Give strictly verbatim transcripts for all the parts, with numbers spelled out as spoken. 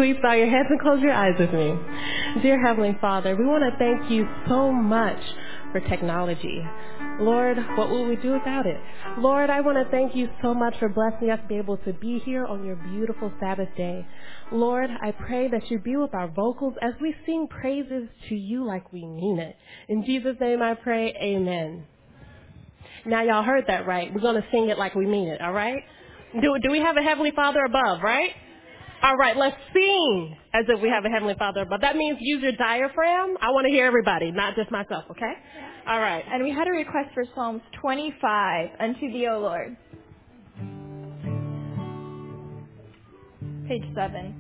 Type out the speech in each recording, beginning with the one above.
Please bow your heads and close your eyes with me. Dear Heavenly Father, we want to thank you so much for technology. Lord, what will we do without it? Lord, I want to thank you so much for blessing us to be able to be here on your beautiful Sabbath day. Lord, I pray that you be with our vocals as we sing praises to you like we mean it. In Jesus' name I pray, amen. Now y'all heard that right. We're going to sing it like we mean it, all right? Do, do we have a Heavenly Father above, right? All right, let's sing as if we have a Heavenly Father above. That means use your diaphragm. I want to hear everybody, not just myself, okay? All right. And we had a request for Psalms twenty-five, Unto Thee, O Lord. Page seven.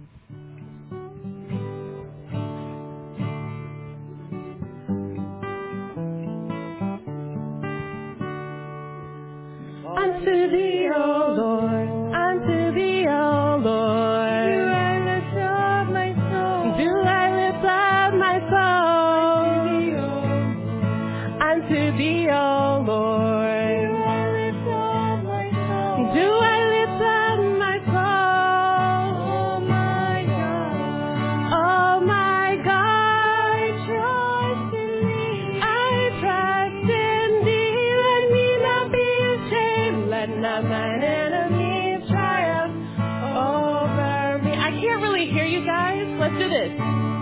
Unto Thee, O Lord, unto Thee, O Lord. Do I lift up my soul? Do I lift up my soul? Unto Thee, O Lord. Do I lift up my soul? Do I lift up my soul? Oh my God. Oh my God. I trust in Thee. I trust in Thee. Let me not be ashamed. Let not mine enemies triumph over me. I can't really hear you guys. Let's do this.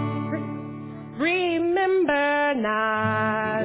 Remember not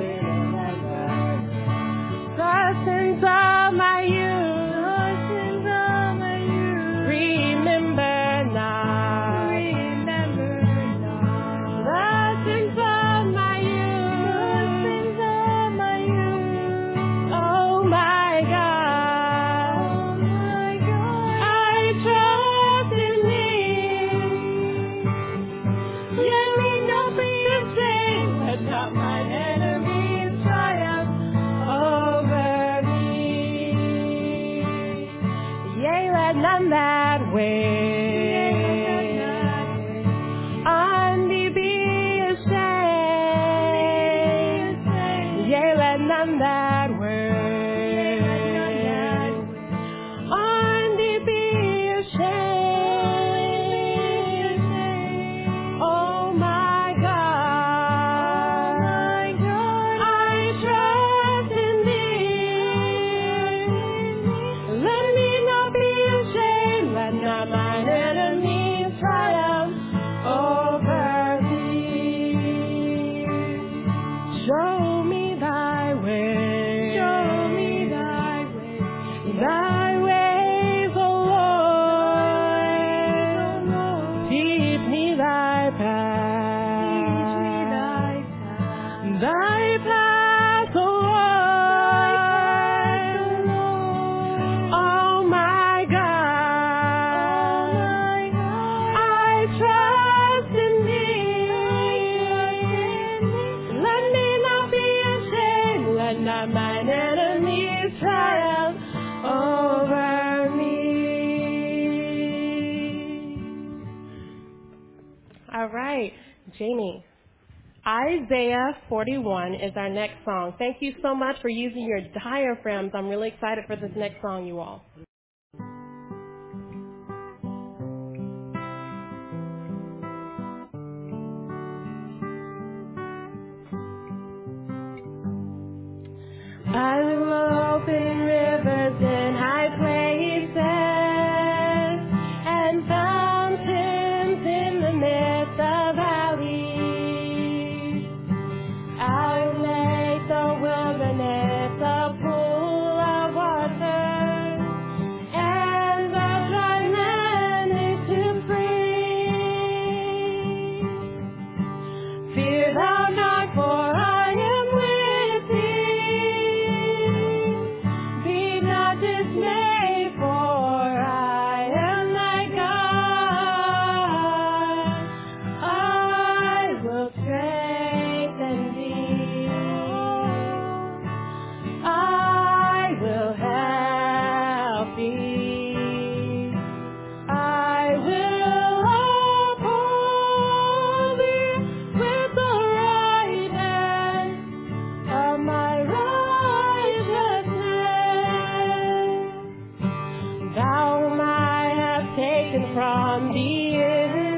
the sins of my youth. The sins of my youth. Remember not Remember not the sins of my the youth. sins of my youth. Oh my God. Oh my God. I trust in Thee. Let me not be ashamed. Let not mine enemies triumph over me. Yea, let none that way on Thee be ashamed. Yea, let none that way on Thee be ashamed. Oh my God, I trust in Thee. Let me not be ashamed. Let not mine enemies triumph over Thee. Show me Thy way. Show me Thy way. Thy ways, O Lord. Teach me Thy path. Teach me Thy path. Thy path, O Lord. Oh my God. I trust in Thee. Let me not be ashamed. Let not mine enemies triumph over me. All right, Jamie. Isaiah forty-one is our next song. Thank you so much for using your diaphragms. I'm really excited for this next song, you all. I will open rivers in high places and fountains in the midst of valleys. I will make the wilderness a pool of water and the dry land into free. Fear thou not, for I am with thee. Be not dismayed, for I am thy God. I will strengthen thee. I will help thee. I will uphold thee with the right hand of my righteousness. Thou might have taken from the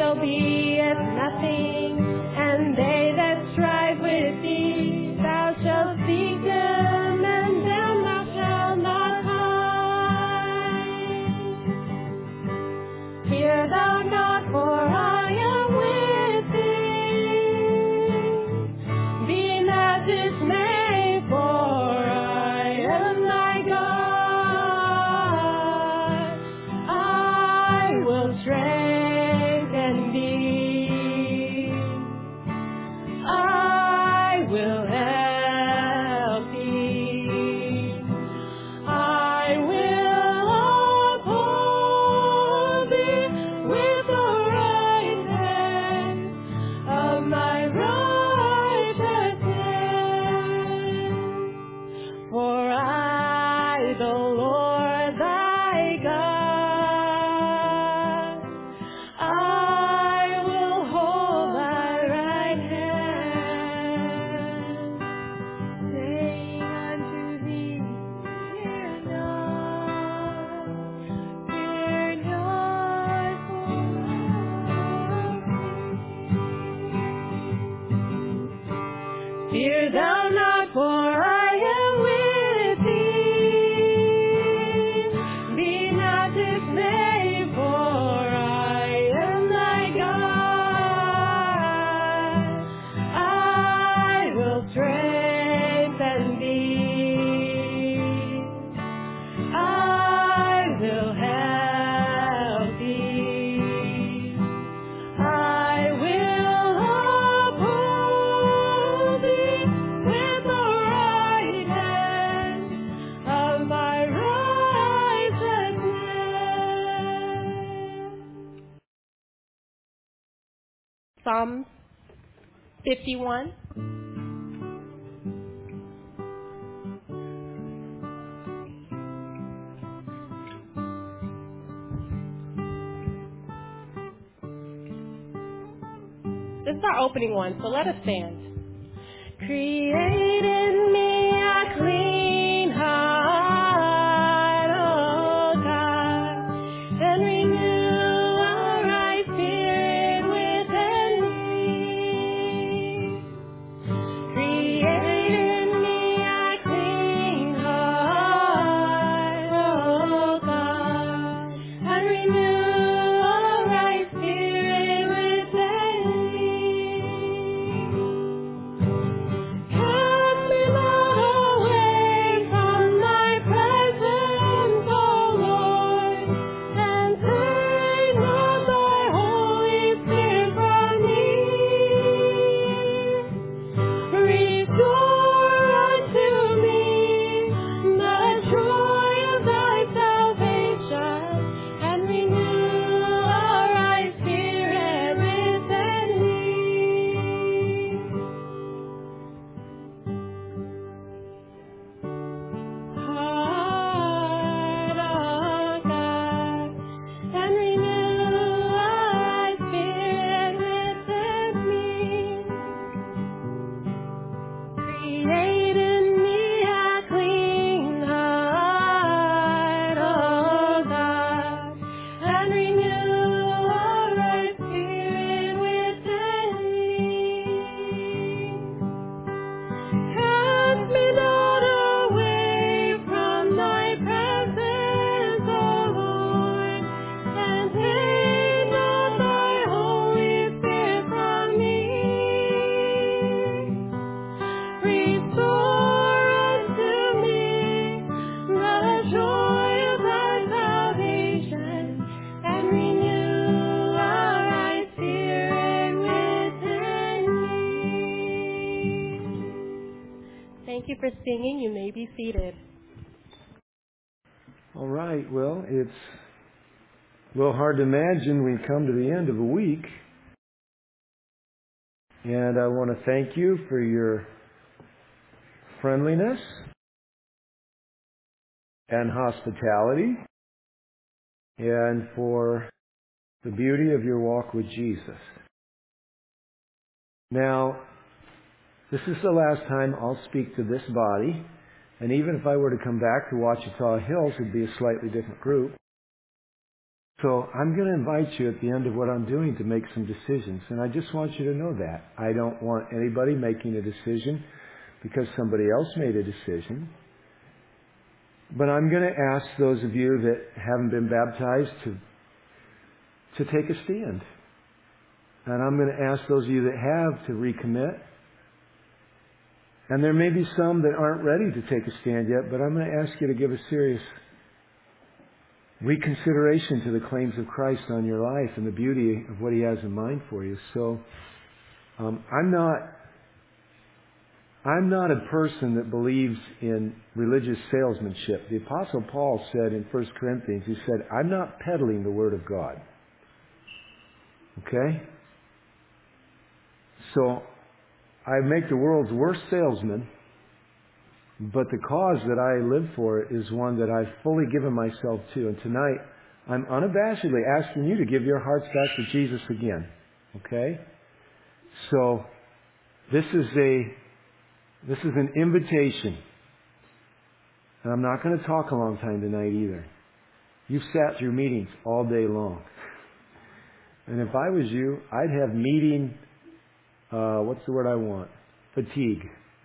shall be as nothing, and they that strive with thee, thou shalt seek them, and them thou shalt not find. Fear thou not, for I am with thee. Be not dismayed, for I am thy God. I will strengthen thee. I will help thee. I will uphold thee with the right hand of my righteousness. For I, the Lord thy God, I will hold thy right hand, saying unto thee, fear not, fear not, for fear thou not, for I am with thee. Be not dismayed, for I am thy God. I will strengthen thee. I will help thee. I will uphold thee with the right hand of my righteousness. Psalms fifty-one. This is our opening one, so let us stand. Create in me a clean heart, O God, and renew a right spirit within me. Create in me a clean heart, O God, and renew a right spirit within me. Cast me not away from thy presence, O Lord, and take not thy Holy Spirit from me. Restore unto me the joy of thy salvation, and renew a right spirit within me. Heart of God, and renew a right spirit within me. Create in me a clean heart, O God, and renew a right spirit within me. Cast me not away from thy presence, O Lord, and take not thy Holy Spirit from me. Restore unto me the joy of thy salvation, and renew a right spirit within me. Thank you for singing. You may be seated. All right, well, it's a little hard to imagine we come to the end of a week. And I want to thank you for your friendliness and hospitality, and for the beauty of your walk with Jesus. Now, this is the last time I'll speak to this body, and even if I were to come back to Ouachita Hills, it'd be a slightly different group. So I'm going to invite you at the end of what I'm doing to make some decisions. And I just want you to know that. I don't want anybody making a decision because somebody else made a decision. But I'm going to ask those of you that haven't been baptized to, to take a stand. And I'm going to ask those of you that have to recommit. And there may be some that aren't ready to take a stand yet, but I'm going to ask you to give a serious reconsideration to the claims of Christ on your life and the beauty of what He has in mind for you. So um, I'm not I'm not a person that believes in religious salesmanship. The Apostle Paul said in First Corinthians, he said, I'm not peddling the Word of God. Okay? So I make the world's worst salesman, but the cause that I live for is one that I've fully given myself to. And tonight, I'm unabashedly asking you to give your hearts back to Jesus again. Okay? So, this is a, this is an invitation. And I'm not going to talk a long time tonight either. You've sat through meetings all day long. And if I was you, I'd have meeting, uh, what's the word I want? Fatigue.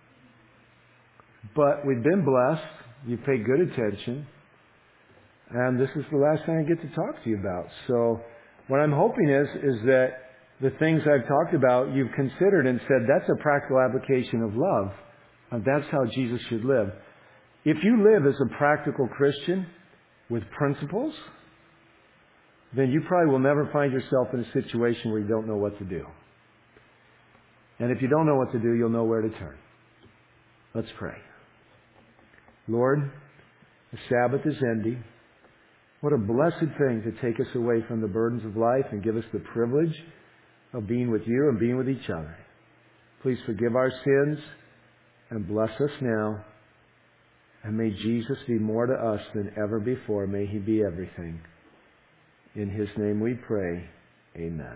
But we've been blessed. You pay good attention. And this is the last thing I get to talk to you about. So what I'm hoping is, is that the things I've talked about, you've considered and said, that's a practical application of love. And that's how Jesus should live. If you live as a practical Christian with principles, then you probably will never find yourself in a situation where you don't know what to do. And if you don't know what to do, you'll know where to turn. Let's pray. Lord, the Sabbath is ending. What a blessed thing to take us away from the burdens of life and give us the privilege of being with you and being with each other. Please forgive our sins and bless us now. And may Jesus be more to us than ever before. May He be everything. In His name we pray. Amen.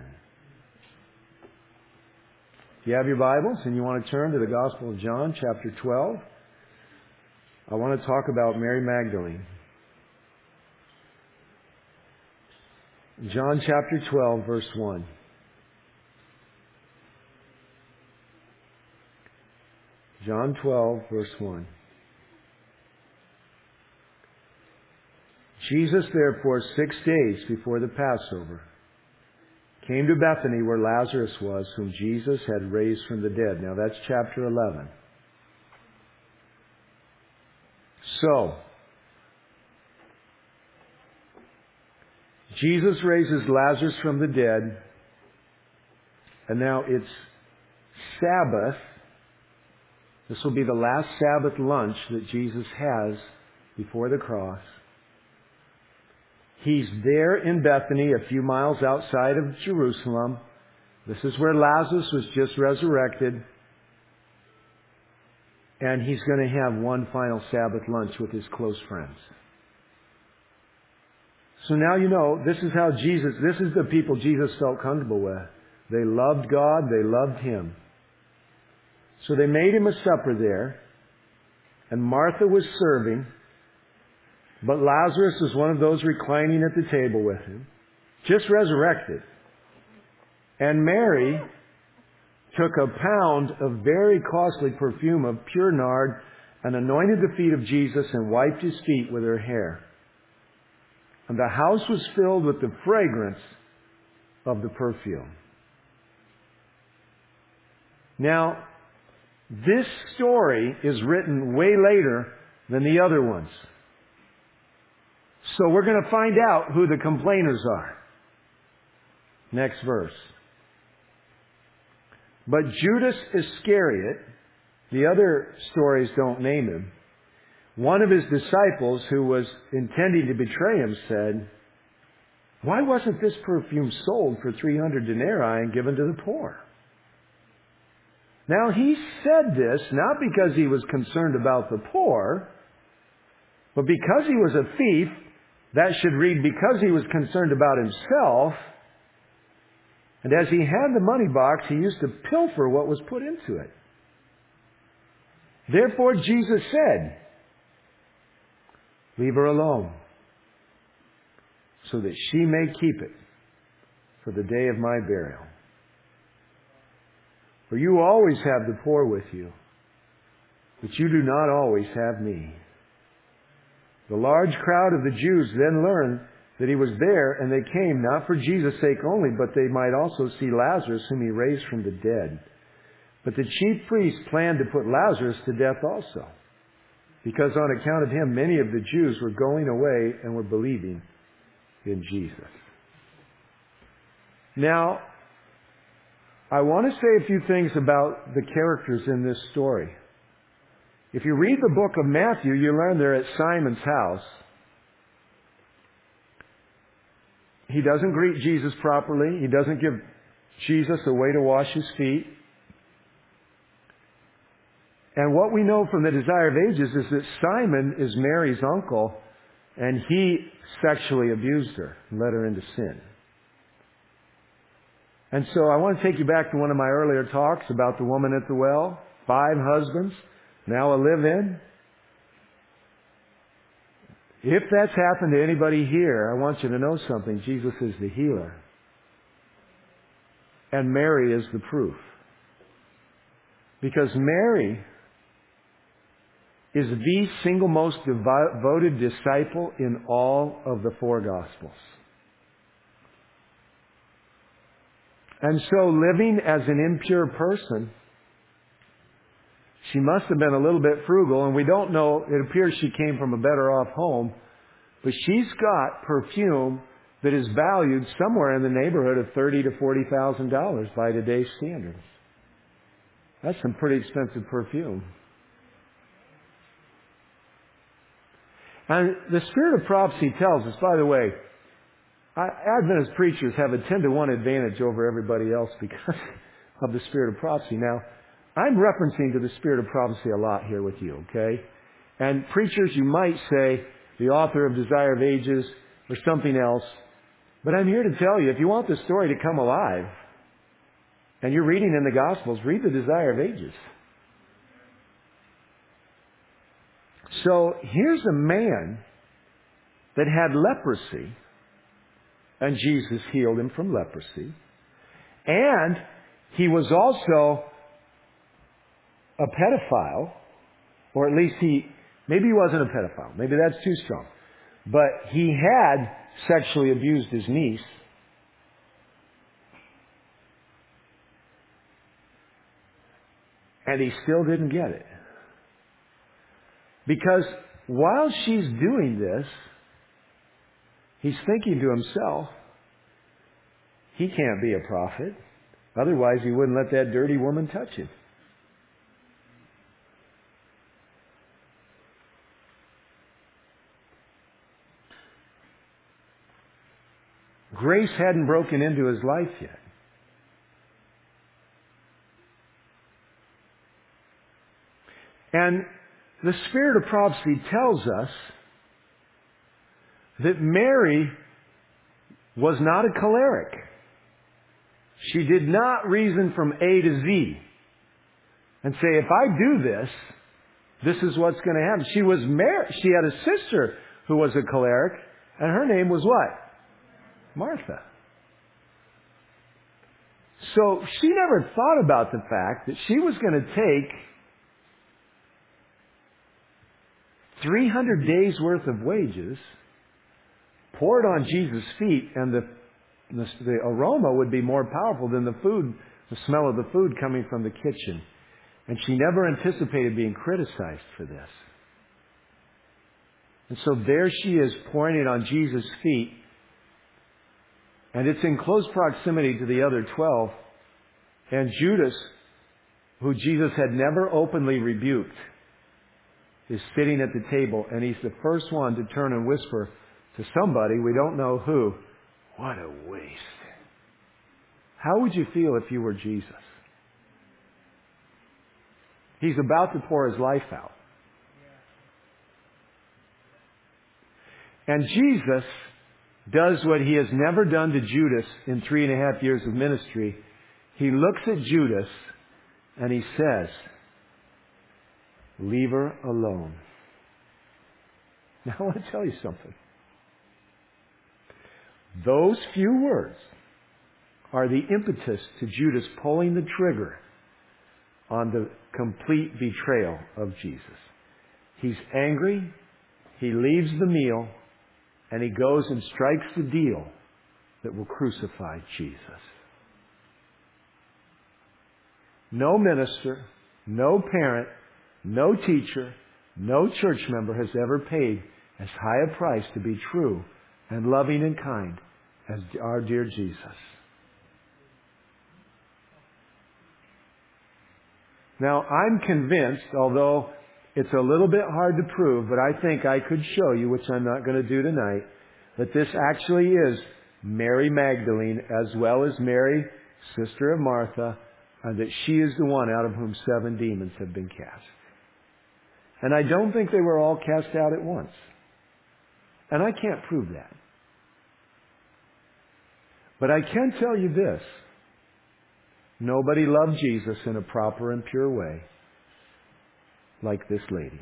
If you have your Bibles and you want to turn to the Gospel of John, chapter twelve, I want to talk about Mary Magdalene. John chapter twelve, verse one. John twelve, verse one. Jesus, therefore, six days before the Passover, came to Bethany where Lazarus was, whom Jesus had raised from the dead. Now that's chapter eleven. So, Jesus raises Lazarus from the dead, and now it's Sabbath. This will be the last Sabbath lunch that Jesus has before the cross. He's there in Bethany, a few miles outside of Jerusalem. This is where Lazarus was just resurrected. And he's going to have one final Sabbath lunch with his close friends. So now you know, this is how Jesus, this is the people Jesus felt comfortable with. They loved God, they loved Him. So they made Him a supper there. And Martha was serving. But Lazarus was one of those reclining at the table with Him, just resurrected. And Mary took a pound of very costly perfume of pure nard and anointed the feet of Jesus and wiped His feet with her hair. And the house was filled with the fragrance of the perfume. Now, this story is written way later than the other ones. So we're going to find out who the complainers are. Next verse. But Judas Iscariot, the other stories don't name him, one of his disciples who was intending to betray Him said, why wasn't this perfume sold for three hundred denarii and given to the poor? Now he said this not because he was concerned about the poor, but because he was a thief. That should read, because he was concerned about himself, and as he had the money box, he used to pilfer what was put into it. Therefore Jesus said, leave her alone. so that she may keep it for the day of my burial. For you always have the poor with you, but you do not always have me." The large crowd of the Jews then learned that he was there, and they came not for Jesus' sake only, but they might also see Lazarus, whom he raised from the dead. But the chief priests planned to put Lazarus to death also, because on account of him many of the Jews were going away and were believing in Jesus. Now, I want to say a few things about the characters in this story. If you read the book of Matthew, you learn they're at Simon's house. He doesn't greet Jesus properly. He doesn't give Jesus a way to wash his feet. And what we know from the Desire of Ages is that Simon is Mary's uncle, and he sexually abused her and led her into sin. And so I want to take you back to one of my earlier talks about the woman at the well. Five husbands, now a live-in. If that's happened to anybody here, I want you to know something. Jesus is the healer. And Mary is the proof. Because Mary is the single most devoted disciple in all of the four Gospels. And so, living as an impure person, she must have been a little bit frugal, and we don't know, it appears she came from a better off home, but she's got perfume that is valued somewhere in the neighborhood of thirty thousand to forty thousand dollars by today's standards. That's some pretty expensive perfume. And the spirit of prophecy tells us, by the way, Adventist preachers have a ten to one advantage over everybody else because of the spirit of prophecy. Now, I'm referencing to the spirit of prophecy a lot here with you, okay? And preachers, you might say, the author of Desire of Ages or something else. But I'm here to tell you, if you want the story to come alive, and you're reading in the Gospels, read the Desire of Ages. So here's a man that had leprosy, and Jesus healed him from leprosy. And he was also a pedophile, or at least he, maybe he wasn't a pedophile. Maybe that's too strong. But he had sexually abused his niece. And he still didn't get it. Because while she's doing this, he's thinking to himself, he can't be a prophet. Otherwise, he wouldn't let that dirty woman touch him. Grace hadn't broken into his life yet. And the spirit of prophecy tells us that Mary was not a choleric. She did not reason from A to Z and say, if I do this, this is what's going to happen. She was mar- She had a sister who was a choleric, and her name was what? Martha. So she never thought about the fact that she was going to take three hundred days worth of wages, pour it on Jesus' feet, and the, the, the aroma would be more powerful than the food, the smell of the food coming from the kitchen. And she never anticipated being criticized for this. And so there she is pouring it on Jesus' feet. And it's in close proximity to the other twelve. And Judas, who Jesus had never openly rebuked, is sitting at the table, and he's the first one to turn and whisper to somebody, we don't know who, what a waste. How would you feel if you were Jesus? He's about to pour his life out. And Jesus does what he has never done to Judas in three and a half years of ministry. He looks at Judas and he says, leave her alone. Now I want to tell you something. Those few words are the impetus to Judas pulling the trigger on the complete betrayal of Jesus. He's angry, he leaves the meal, and he goes and strikes the deal that will crucify Jesus. No minister, no parent, no teacher, no church member has ever paid as high a price to be true and loving and kind as our dear Jesus. Now, I'm convinced, although it's a little bit hard to prove, but I think I could show you, which I'm not going to do tonight, that this actually is Mary Magdalene as well as Mary, sister of Martha, and that she is the one out of whom seven demons have been cast. And I don't think they were all cast out at once. And I can't prove that. But I can tell you this. Nobody loved Jesus in a proper and pure way like this lady.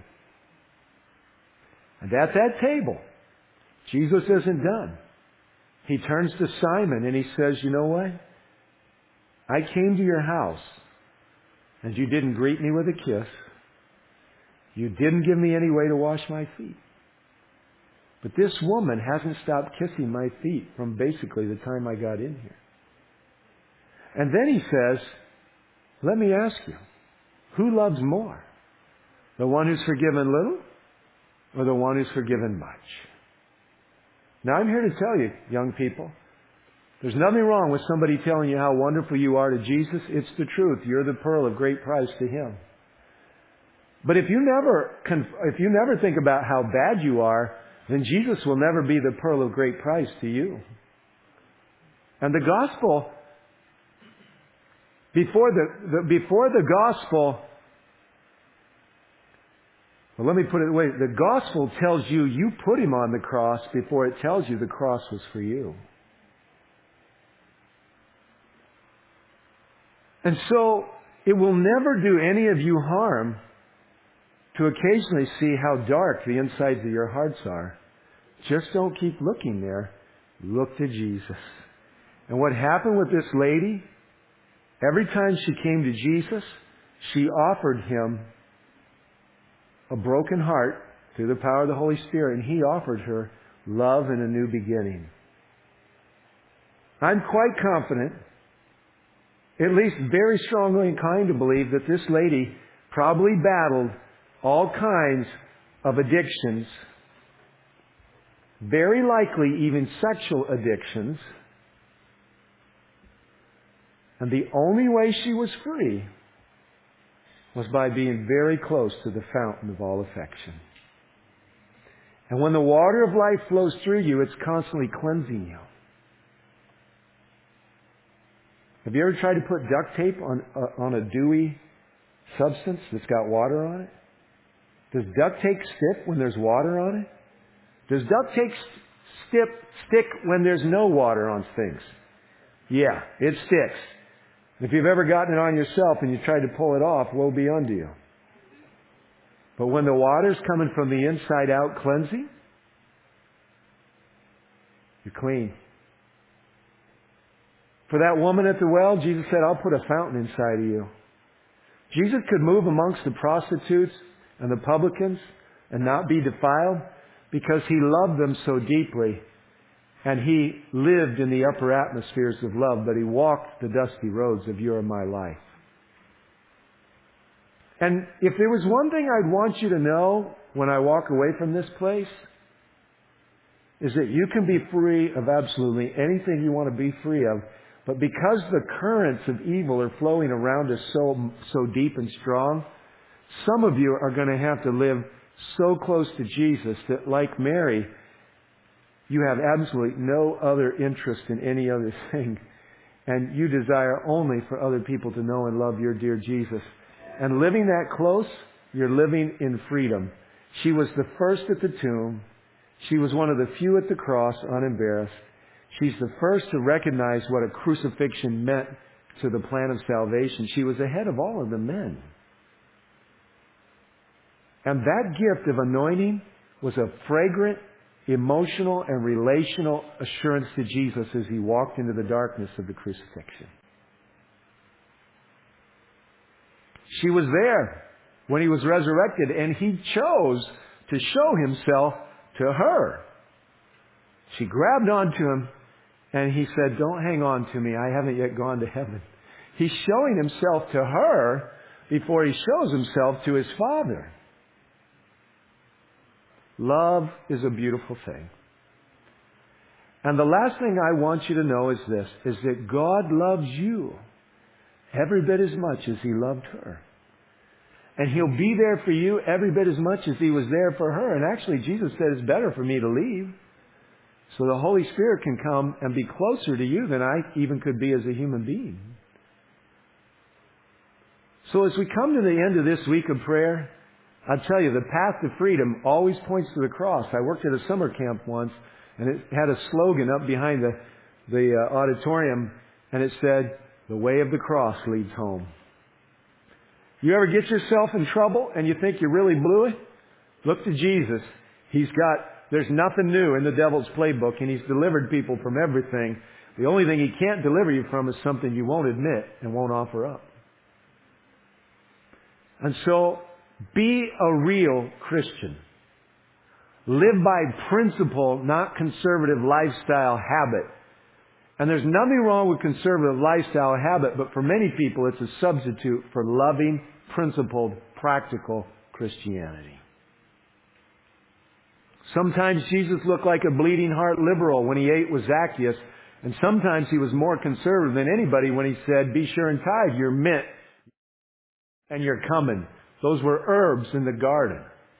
And at that table, Jesus isn't done. He turns to Simon and he says, you know what? I came to your house and you didn't greet me with a kiss. You didn't give me any way to wash my feet. But this woman hasn't stopped kissing my feet from basically the time I got in here. And then he says, let me ask you, who loves more? The one who's forgiven little or the one who's forgiven much? Now I'm here to tell you, young people, there's nothing wrong with somebody telling you how wonderful you are to Jesus. It's the truth. You're the pearl of great price to Him. But if you never, if you never think about how bad you are, then Jesus will never be the pearl of great price to you. And the gospel, before the, the before the gospel, well, let me put it away. The gospel tells you you put Him on the cross before it tells you the cross was for you. And so it will never do any of you harm to occasionally see how dark the insides of your hearts are. Just don't keep looking there. Look to Jesus. And what happened with this lady, every time she came to Jesus, she offered Him a broken heart through the power of the Holy Spirit, and He offered her love and a new beginning. I'm quite confident, at least very strongly inclined to believe, that this lady probably battled all kinds of addictions, very likely even sexual addictions. And the only way she was free was by being very close to the fountain of all affection. And when the water of life flows through you, it's constantly cleansing you. Have you ever tried to put duct tape on, uh, on a dewy substance that's got water on it? Does duct tape stick when there's water on it? Does duct tape stick, stick when there's no water on things? Yeah, it sticks. If you've ever gotten it on yourself and you tried to pull it off, woe be unto you. But when the water's coming from the inside out cleansing, you're clean. For that woman at the well, Jesus said, I'll put a fountain inside of you. Jesus could move amongst the prostitutes and the publicans and not be defiled because He loved them so deeply. And He lived in the upper atmospheres of love, but He walked the dusty roads of your and my life. And if there was one thing I'd want you to know when I walk away from this place, is that you can be free of absolutely anything you want to be free of. But because the currents of evil are flowing around us so, so deep and strong, some of you are going to have to live so close to Jesus that, like Mary, you have absolutely no other interest in any other thing. And you desire only for other people to know and love your dear Jesus. And living that close, you're living in freedom. She was the first at the tomb. She was one of the few at the cross, unembarrassed. She's the first to recognize what a crucifixion meant to the plan of salvation. She was ahead of all of the men. And that gift of anointing was a fragrant emotional and relational assurance to Jesus as he walked into the darkness of the crucifixion. She was there when he was resurrected, and he chose to show himself to her. She grabbed onto him, and he said, "Don't hang on to me. I haven't yet gone to heaven." He's showing himself to her before he shows himself to his Father. Love is a beautiful thing. And the last thing I want you to know is this, is that God loves you every bit as much as he loved her. And he'll be there for you every bit as much as he was there for her. And actually, Jesus said it's better for me to leave, so the Holy Spirit can come and be closer to you than I even could be as a human being. So as we come to the end of this week of prayer, I'll tell you, the path to freedom always points to the cross. I worked at a summer camp once, and it had a slogan up behind the, the uh, auditorium, and it said, "The way of the cross leads home." You ever get yourself in trouble and you think you really blew it? Look to Jesus. He's got, there's nothing new in the devil's playbook, and he's delivered people from everything. The only thing he can't deliver you from is something you won't admit and won't offer up. And so, be a real Christian. Live by principle, not conservative lifestyle habit. And there's nothing wrong with conservative lifestyle habit, but for many people it's a substitute for loving, principled, practical Christianity. Sometimes Jesus looked like a bleeding heart liberal when he ate with Zacchaeus, and sometimes he was more conservative than anybody when he said, "Be sure and tithe your mint and your cumin." Those were herbs in the garden.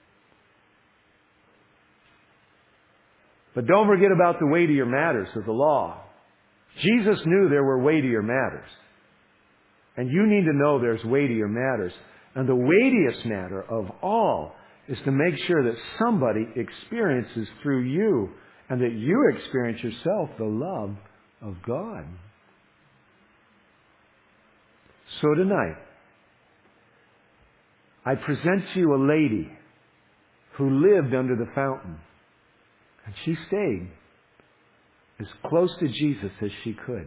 But don't forget about the weightier matters of the law. Jesus knew there were weightier matters. And you need to know there's weightier matters. And the weightiest matter of all is to make sure that somebody experiences through you, and that you experience yourself, the love of God. So tonight, I present to you a lady who lived under the fountain. And she stayed as close to Jesus as she could.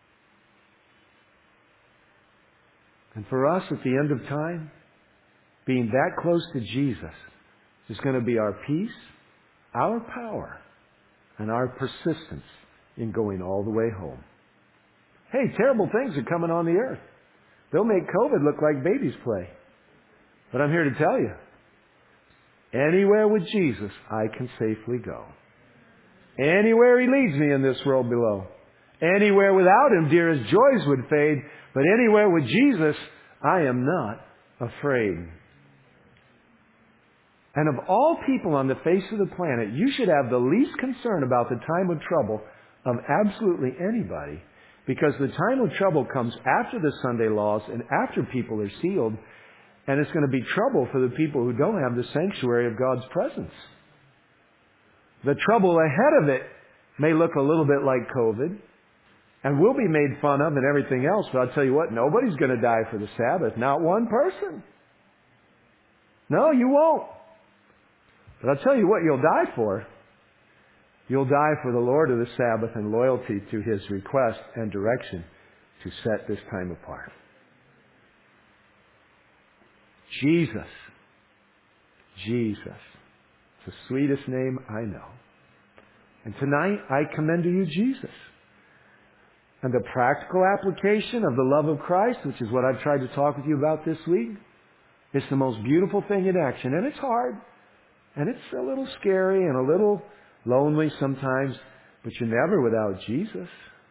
And for us at the end of time, being that close to Jesus is going to be our peace, our power, and our persistence in going all the way home. Hey, terrible things are coming on the earth. They'll make COVID look like baby's play. But I'm here to tell you, anywhere with Jesus, I can safely go. Anywhere he leads me in this world below. Anywhere without him, dearest joys would fade. But anywhere with Jesus, I am not afraid. And of all people on the face of the planet, you should have the least concern about the time of trouble of absolutely anybody. Because the time of trouble comes after the Sunday laws and after people are sealed. And it's going to be trouble for the people who don't have the sanctuary of God's presence. The trouble ahead of it may look a little bit like COVID, and will be made fun of and everything else, but I'll tell you what, nobody's going to die for the Sabbath. Not one person. No, you won't. But I'll tell you what you'll die for. You'll die for the Lord of the Sabbath and loyalty to his request and direction to set this time apart. Jesus. Jesus. It's the sweetest name I know. And tonight I commend to you Jesus. And the practical application of the love of Christ, which is what I've tried to talk with you about this week, is the most beautiful thing in action. And it's hard. And it's a little scary and a little lonely sometimes. But you're never without Jesus.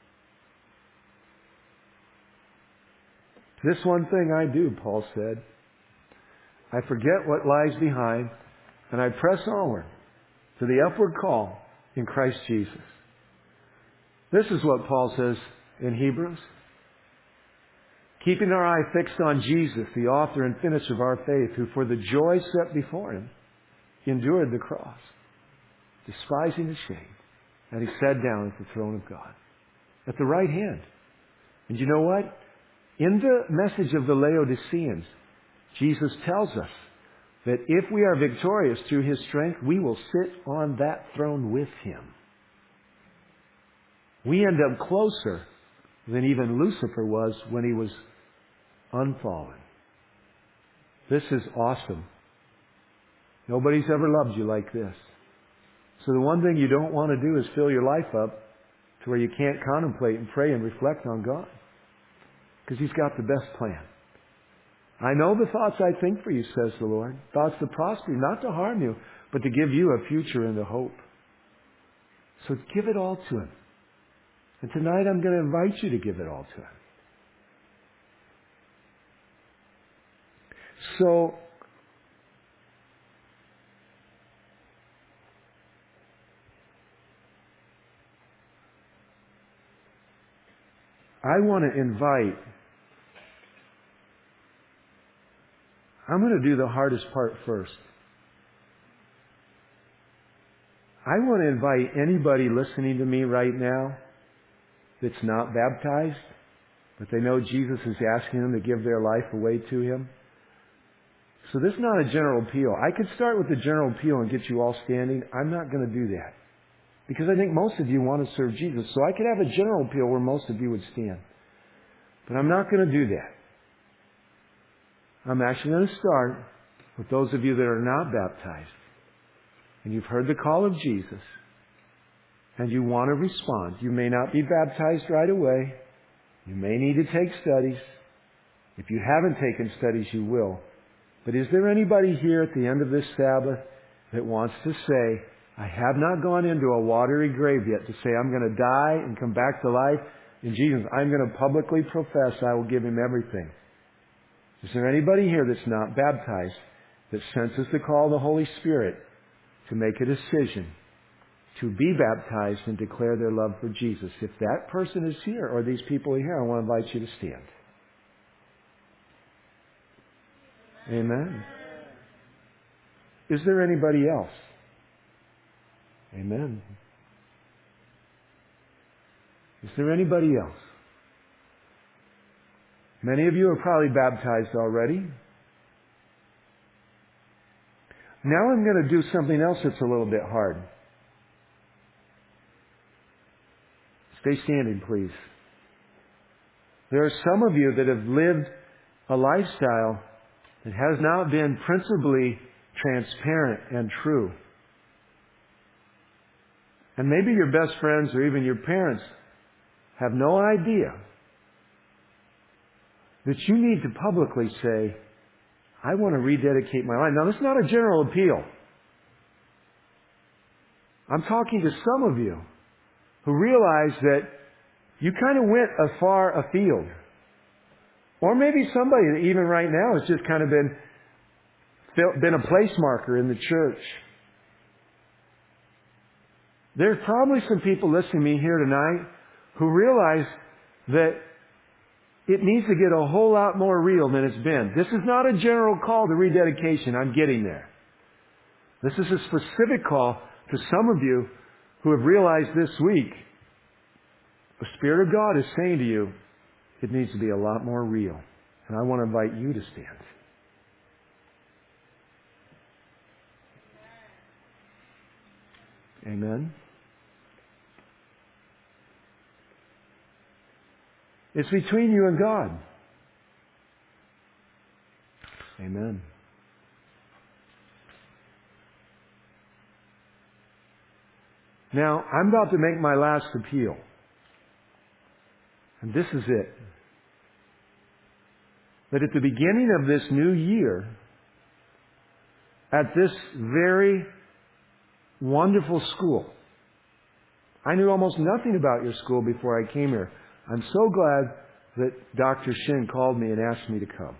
This one thing I do, Paul said. I forget what lies behind, and I press onward to the upward call in Christ Jesus. This is what Paul says in Hebrews. Keeping our eye fixed on Jesus, the author and finisher of our faith, who for the joy set before him endured the cross, despising the shame, and he sat down at the throne of God, at the right hand. And you know what? In the message of the Laodiceans, Jesus tells us that if we are victorious through His strength, we will sit on that throne with Him. We end up closer than even Lucifer was when he was unfallen. This is awesome. Nobody's ever loved you like this. So the one thing you don't want to do is fill your life up to where you can't contemplate and pray and reflect on God. Because He's got the best plan. I know the thoughts I think for you, says the Lord. Thoughts to prosper you, not to harm you, but to give you a future and a hope. So give it all to Him. And tonight I'm going to invite you to give it all to Him. So, I want to invite, I'm going to do the hardest part first. I want to invite anybody listening to me right now that's not baptized, but they know Jesus is asking them to give their life away to Him. So this is not a general appeal. I could start with the general appeal and get you all standing. I'm not going to do that. Because I think most of you want to serve Jesus. So I could have a general appeal where most of you would stand. But I'm not going to do that. I'm actually going to start with those of you that are not baptized. And you've heard the call of Jesus. And you want to respond. You may not be baptized right away. You may need to take studies. If you haven't taken studies, you will. But is there anybody here at the end of this Sabbath that wants to say, I have not gone into a watery grave yet to say I'm going to die and come back to life in Jesus. I'm going to publicly profess I will give Him everything. Is there anybody here that's not baptized that senses the call of the Holy Spirit to make a decision to be baptized and declare their love for Jesus? If that person is here or these people are here, I want to invite you to stand. Amen. Is there anybody else? Amen. Is there anybody else? Many of you are probably baptized already. Now I'm going to do something else that's a little bit hard. Stay standing, please. There are some of you that have lived a lifestyle that has not been principally transparent and true. And maybe your best friends or even your parents have no idea that you need to publicly say, I want to rededicate my life. Now, this is not a general appeal. I'm talking to some of you who realize that you kind of went a far afield. Or maybe somebody that even right now has just kind of been, been a place marker in the church. There's probably some people listening to me here tonight who realize that it needs to get a whole lot more real than it's been. This is not a general call to rededication. I'm getting there. This is a specific call to some of you who have realized this week the Spirit of God is saying to you, it needs to be a lot more real. And I want to invite you to stand. Amen. It's between you and God. Amen. Now, I'm about to make my last appeal. And this is it. That at the beginning of this new year, at this very wonderful school, I knew almost nothing about your school before I came here. I'm so glad that Doctor Shin called me and asked me to come.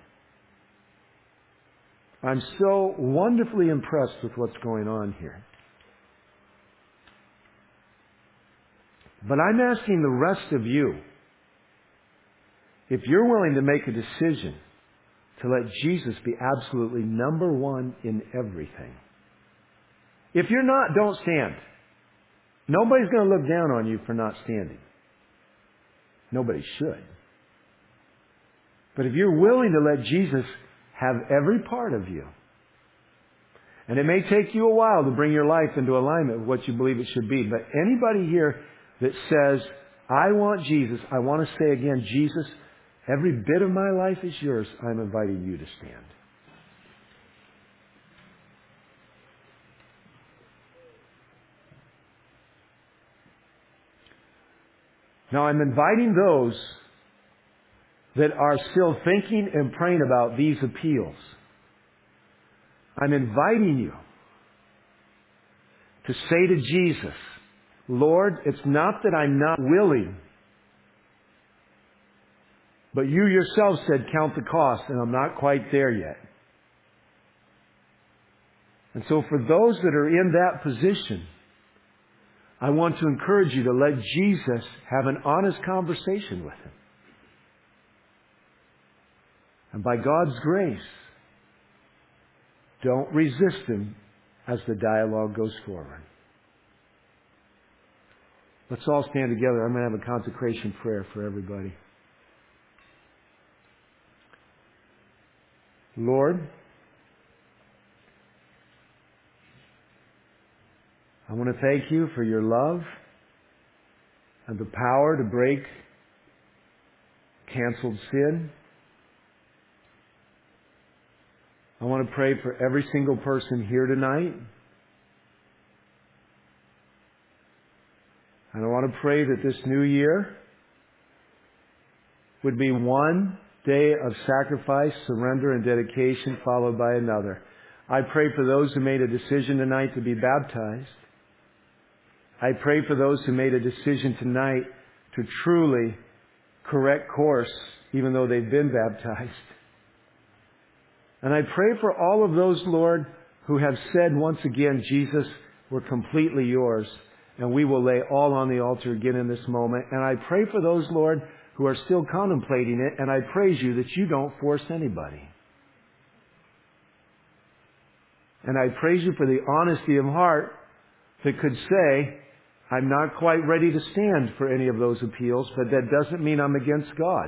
I'm so wonderfully impressed with what's going on here. But I'm asking the rest of you, if you're willing to make a decision to let Jesus be absolutely number one in everything. If you're not, don't stand. Nobody's going to look down on you for not standing. Nobody should. But if you're willing to let Jesus have every part of you, And it may take you a while to bring your life into alignment with what you believe it should be. But anybody here that says, I want Jesus, I want to say again, Jesus, every bit of my life is yours, I'm inviting you to stand. Now I'm inviting those that are still thinking and praying about these appeals. I'm inviting you to say to Jesus, Lord, it's not that I'm not willing, but you yourself said count the cost, and I'm not quite there yet. And so for those that are in that position, I want to encourage you to let Jesus have an honest conversation with him. And by God's grace, don't resist him as the dialogue goes forward. Let's all stand together. I'm going to have a consecration prayer for everybody. Lord, I want to thank you for your love and the power to break canceled sin. I want to pray for every single person here tonight. And I want to pray that this new year would be one day of sacrifice, surrender, and dedication followed by another. I pray for those who made a decision tonight to be baptized. I pray for those who made a decision tonight to truly correct course even though they've been baptized. And I pray for all of those, Lord, who have said once again, Jesus, we're completely yours, and we will lay all on the altar again in this moment. And I pray for those, Lord, who are still contemplating it, and I praise you that you don't force anybody. And I praise you for the honesty of heart that could say, I'm not quite ready to stand for any of those appeals, but that doesn't mean I'm against God.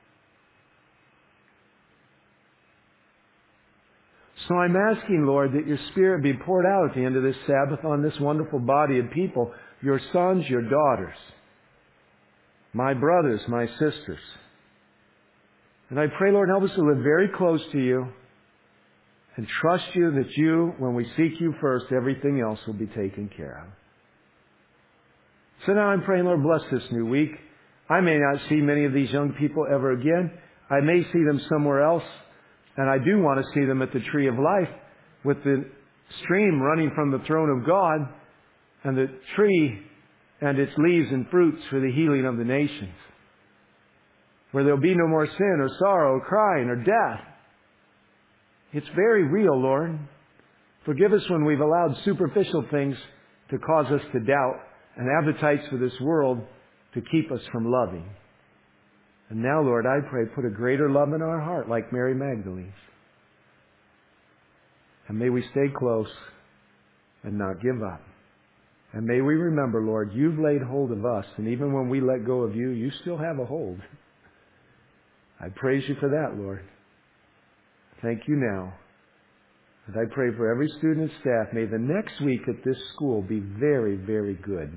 So I'm asking, Lord, that your Spirit be poured out at the end of this Sabbath on this wonderful body of people, your sons, your daughters, my brothers, my sisters. And I pray, Lord, help us to live very close to you and trust you that you, when we seek you first, everything else will be taken care of. So now I'm praying, Lord, bless this new week. I may not see many of these young people ever again. I may see them somewhere else. And I do want to see them at the tree of life with the stream running from the throne of God and the tree and its leaves and fruits for the healing of the nations. Where there'll be no more sin or sorrow or crying or death. It's very real, Lord. Forgive us when we've allowed superficial things to cause us to doubt and appetites for this world to keep us from loving. And now, Lord, I pray, put a greater love in our heart like Mary Magdalene's. And may we stay close and not give up. And may we remember, Lord, you've laid hold of us. And even when we let go of you, you still have a hold. I praise you for that, Lord. Thank you now. And I pray for every student and staff. May the next week at this school be very, very good.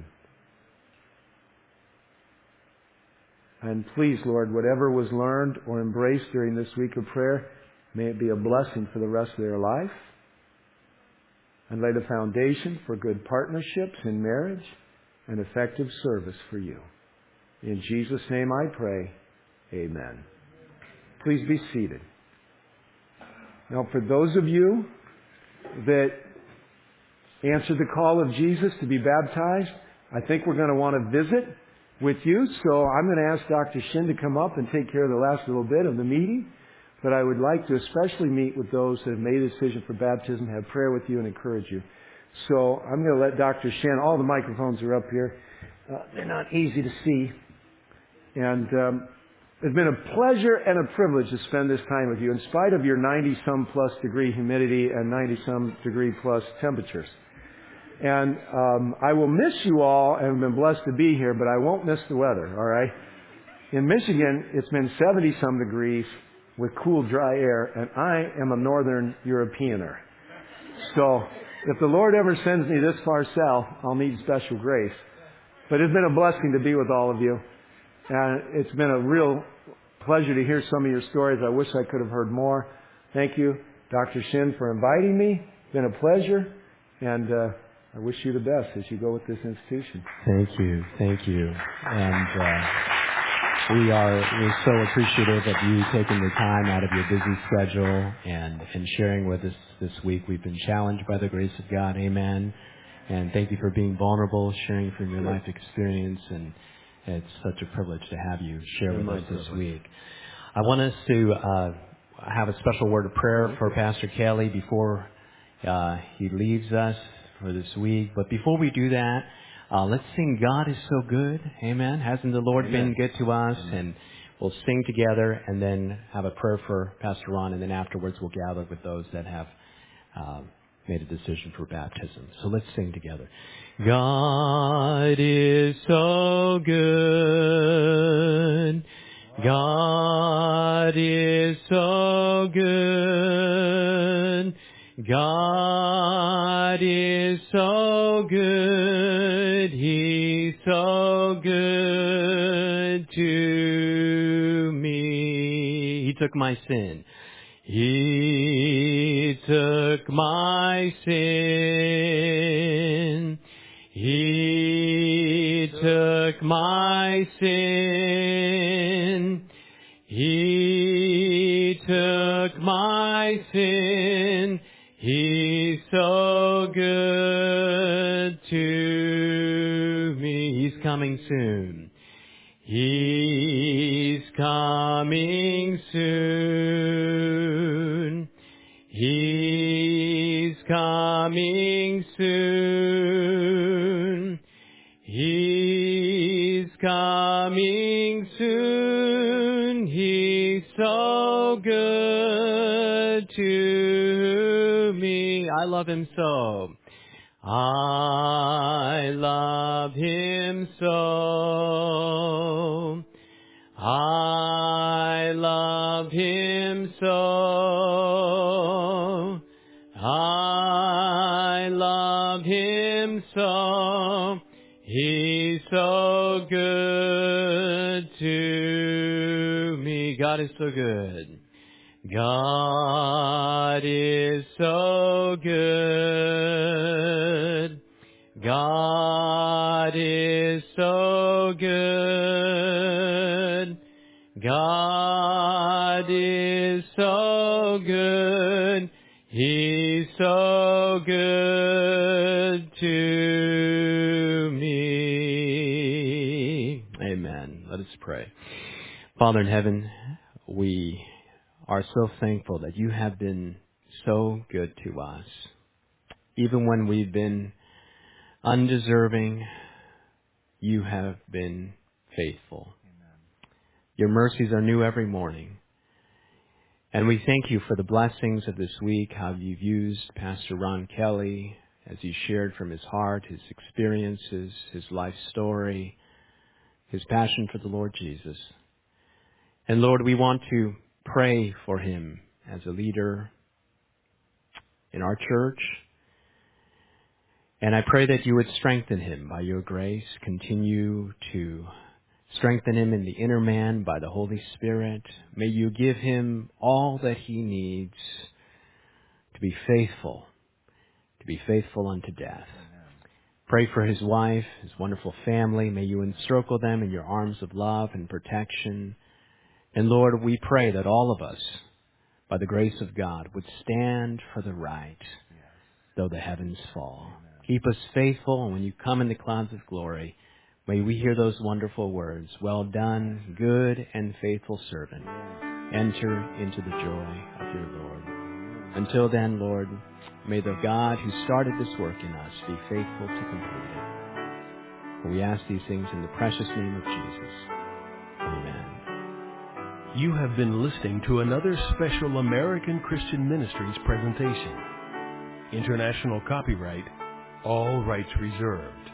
And please, Lord, whatever was learned or embraced during this week of prayer, may it be a blessing for the rest of their life. And lay the foundation for good partnerships in marriage and effective service for you. In Jesus' name I pray. Amen. Please be seated. Now, for those of you that answered the call of Jesus to be baptized, I think we're going to want to visit with you. So I'm going to ask Doctor Shin to come up and take care of the last little bit of the meeting. But I would like to especially meet with those that have made a decision for baptism, have prayer with you, and encourage you. So I'm going to let Doctor Shin, all the microphones are up here. Uh, they're not easy to see. And um, it's been a pleasure and a privilege to spend this time with you, in spite of your ninety-some plus degree humidity and ninety-some degree plus temperatures. And um, I will miss you all, and I've been blessed to be here, but I won't miss the weather, all right? In Michigan, it's been seventy-some degrees with cool, dry air, and I am a northern Europeaner. So if the Lord ever sends me this far south, I'll need special grace. But it's been a blessing to be with all of you. And it's been a real pleasure to hear some of your stories. I wish I could have heard more. Thank you, Doctor Shin, for inviting me. It's been a pleasure. And uh, I wish you the best as you go with this institution. Thank you. Thank you. And uh, we are we're so appreciative of you taking the time out of your busy schedule and, and sharing with us this week. We've been challenged by the grace of God. Amen. And thank you for being vulnerable, sharing from your life experience. And it's such a privilege to have you share with us this week. I want us to uh, have a special word of prayer for Pastor Kelly before uh, he leaves us for this week. But before we do that, uh, let's sing God is so good. Amen. Hasn't the Lord Amen. Been good to us? Amen. And we'll sing together and then have a prayer for Pastor Ron. And then afterwards we'll gather with those that have uh, made a decision for baptism. So let's sing together. God is so good. God is so good. God is so good. He's so good to me. He took my sin. He took my sin. He took my sin. He took my sin. He's so good to me. He's coming soon. He's coming soon. He's coming soon. He's coming soon. He's so good to me. I love him so. I love him so. I love him so. I love him so. He's so good to me. God is so good. God is so good. God is so good. God is so good. He's so good to me. Amen. Let us pray. Father in heaven, we are so thankful that you have been so good to us. Even when we've been undeserving, you have been faithful. Amen. Your mercies are new every morning. And we thank you for the blessings of this week, how you've used Pastor Ron Kelly as he shared from his heart, his experiences, his life story, his passion for the Lord Jesus. And Lord, we want to pray for him as a leader in our church. And I pray that you would strengthen him by your grace, continue to strengthen him in the inner man by the Holy Spirit. May you give him all that he needs to be faithful, to be faithful unto death. Amen. Pray for his wife, his wonderful family. May you encircle them in your arms of love and protection. And Lord, we pray that all of us, by the grace of God, would stand for the right, yes, though the heavens fall. Amen. Keep us faithful, and when you come in the clouds of glory, may we hear those wonderful words, well done, good and faithful servant. Enter into the joy of your Lord. Until then, Lord, may the God who started this work in us be faithful to complete it. For we ask these things in the precious name of Jesus. Amen. You have been listening to another special American Christian Ministries presentation. International copyright, all rights reserved.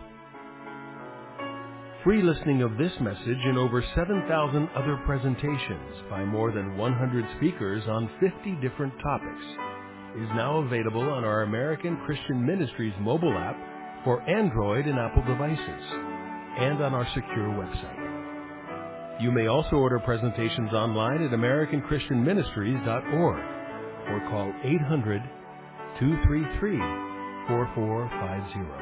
Free listening of this message and over seven thousand other presentations by more than one hundred speakers on fifty different topics is now available on our American Christian Ministries mobile app for Android and Apple devices, and on our secure website. You may also order presentations online at american christian ministries dot org or call eight hundred, two three three, four four five zero.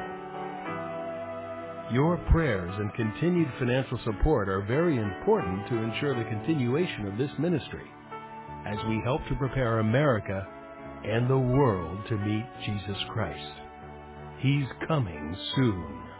Your prayers and continued financial support are very important to ensure the continuation of this ministry as we help to prepare America and the world to meet Jesus Christ. He's coming soon.